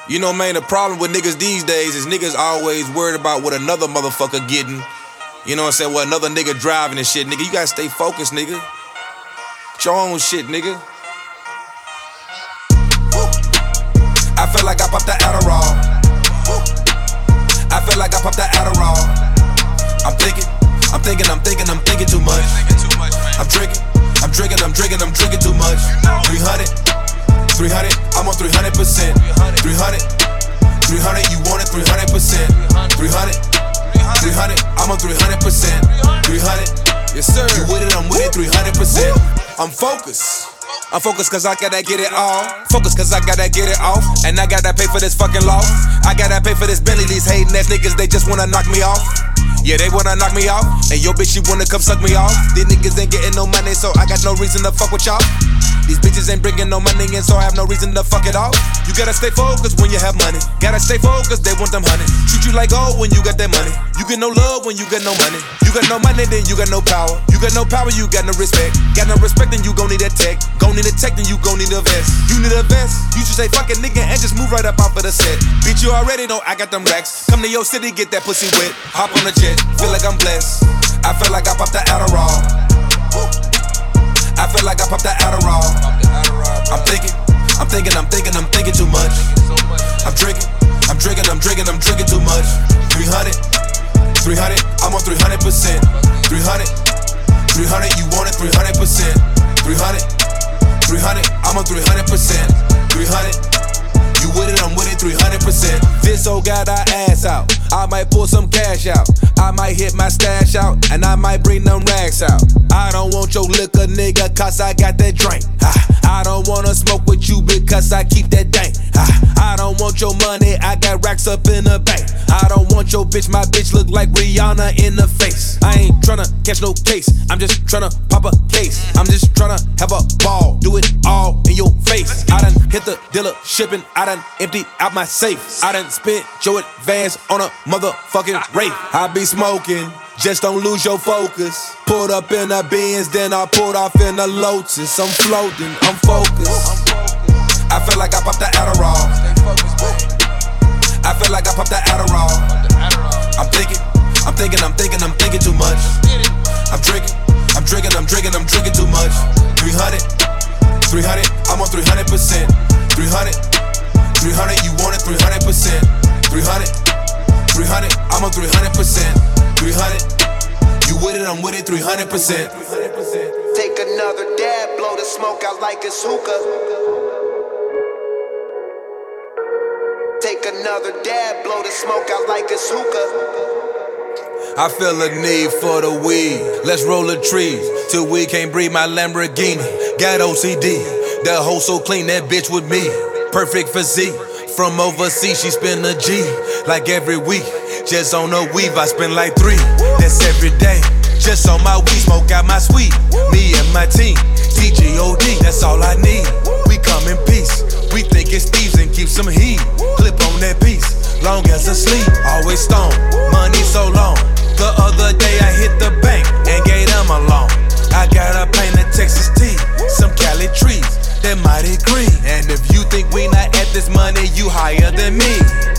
You know, man, the problem with niggas these days is niggas always worried about what another motherfucker getting. You know what I'm saying? What another nigga driving and shit, nigga. You gotta stay focused, nigga. It's your own shit, nigga. I feel like I popped the Adderall. I feel like I popped the Adderall. I'm thinking too much. I'm drinking too much. 300, I'm on 300%. 300, you want it 300%. 300, I'm on 300%. 300, yes sir, you with it, I'm with it 300%. I'm focused cause I gotta get it all. Focus cause I gotta get it off. And I gotta pay for this fucking loss. I gotta pay for this Bentley. These hating ass niggas, they just wanna knock me off. Yeah, they wanna knock me off. And yo bitch, you wanna come suck me off. These niggas ain't getting no money, so I got no reason to fuck with y'all. These bitches ain't bringing no money in, so I have no reason to fuck it off. You gotta stay focused when you have money. Gotta stay focused, they want them honey. Treat you like gold when you got that money. You get no love when you got no money. You got no money, then you got no power. You got no power, you got no respect. Got no respect, then you gon' need a tech. Gon' need a tech, then you gon' need a vest. You need a vest, you should say fuck a nigga and just move right up off of the set. Bitch, you already know I got them racks. Come to your city, get that pussy wet. Hop on a jet, feel like I'm blessed. I feel like I popped the Adderall. I feel like I popped the Adderall. I'm thinking too much. I'm drinking too much. 300, I'm on 300%. 300, you want it 300%. 300, I'm on 300%. 300, you with it, I'm with it 300%. This old got our ass out. I might pull some cash out. I might hit my stash out. And I might bring them rags out. I don't want your liquor, nigga, cause I got that drink. I don't wanna smoke with you because I keep that dank. I don't want your money, I got racks up in the bank. I don't want your bitch, my bitch look like Rihanna in the face. I ain't tryna catch no case, I'm just tryna pop a case. I'm just tryna have a ball, do it all in your face. I done hit the dealer shipping, I done emptied out my safe. I done spent your advance on a motherfucking rape. I be smoking, just don't lose your focus. Pulled up in a Benz, then I pulled off in a Lotus. I'm floating, I'm focused. I feel like I popped the Adderall. I feel like I popped the Adderall. I'm thinking too much. I'm drinking too much. 300, I'm on 300%. 300, you want it 300%. 300, I'm on 300%. 300, you with it, I'm with it 300%. Take another dab, blow the smoke out like it's hookah. Take another dab, blow the smoke out like it's hookah. I feel a need for the weed. Let's roll the trees till we can't breathe. My Lamborghini got OCD. The hoe so clean, that bitch with me. Perfect physique. From overseas, she spend a G like every week. Just on a weave, I spend like 3. That's every day. Just on my weed, smoke out my sweet. Me and my team, TGOD, that's all I need. We come in peace. We think it's thieves and keep some heat. Clip on that piece, long as asleep. Always stone, money so long. The other day I hit the bank and gave them a loan. I got a plane to Texas tea, some Cali trees, that mighty green. And if you think we not at this money, you higher than me.